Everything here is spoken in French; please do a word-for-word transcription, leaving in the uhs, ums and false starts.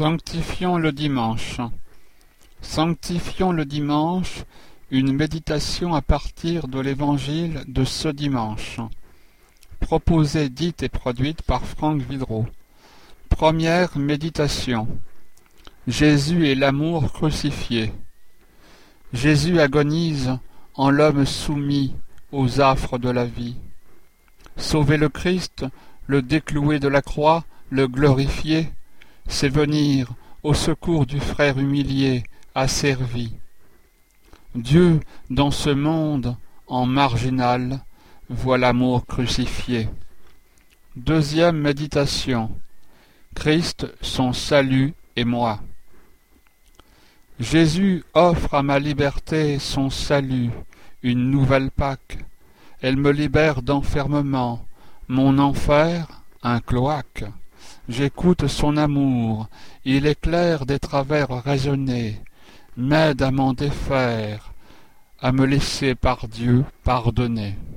Sanctifions le dimanche. Sanctifions le dimanche, une méditation à partir de l'évangile de ce dimanche. Proposée, dite et produite par Franck Vidreau. Première méditation. Jésus et l'amour crucifié. Jésus agonise en l'homme soumis aux affres de la vie. Sauver le Christ, le déclouer de la croix, le glorifier, c'est venir au secours du frère humilié, asservi. Dieu, dans ce monde, en marginal, voit l'amour crucifié. Deuxième méditation. Christ, son salut et moi. Jésus offre à ma liberté son salut, une nouvelle Pâque. Elle me libère d'enfermement, mon enfer, un cloaque. J'écoute son amour, il éclaire des travers raisonnés, m'aide à m'en défaire, à me laisser par Dieu pardonner.